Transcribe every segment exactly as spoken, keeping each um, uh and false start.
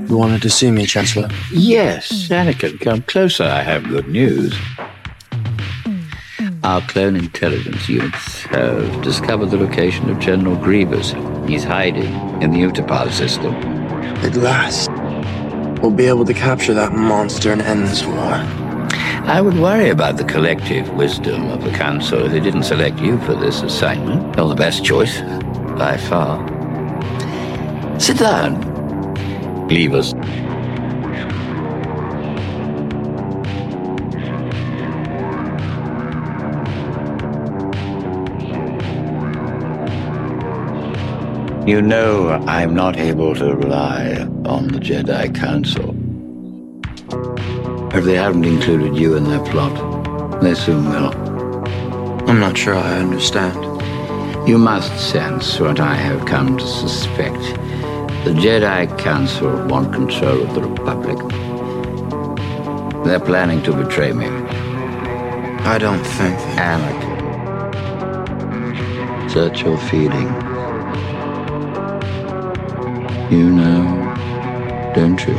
You wanted to see me, Chancellor? Yes, Anakin, come closer. I have good news. Our clone intelligence units have discovered the location of General Grievous. He's hiding in the Utapau system. At last, we'll be able to capture that monster and end this war. I would worry about the collective wisdom of the Council if they didn't select you for this assignment. You're the best choice, by far. Sit down. Leave us. You know I'm not able to rely on the Jedi Council. If they haven't included you in their plot, they soon will. I'm not sure I understand. You must sense what I have come to suspect. The Jedi Council want control of the Republic. They're planning to betray me. I don't think that... Anakin. Search your feeling. You know, don't you?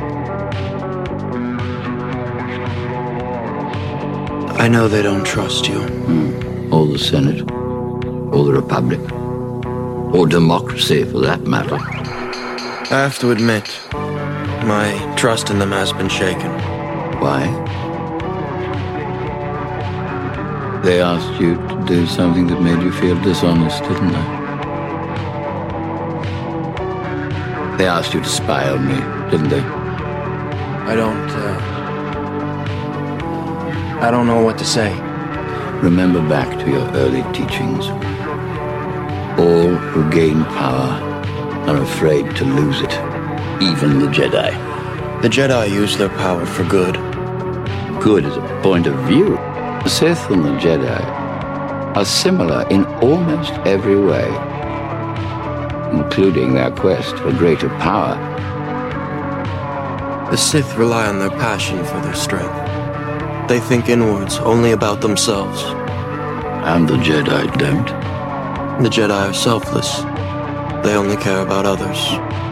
I know they don't trust you. Hmm. Or the Senate. Or the Republic. Or democracy, for that matter. I have to admit, my trust in them has been shaken. Why? They asked you to do something that made you feel dishonest, didn't they? They asked you to spy on me, didn't they? I don't, uh... I don't know what to say. Remember back to your early teachings. All who gain power are afraid to lose it, even the Jedi. The Jedi use their power for good. Good is a point of view. The Sith and the Jedi are similar in almost every way, including their quest for greater power. The Sith rely on their passion for their strength. They think inwards, only about themselves. And the Jedi don't. The Jedi are selfless. They only care about others.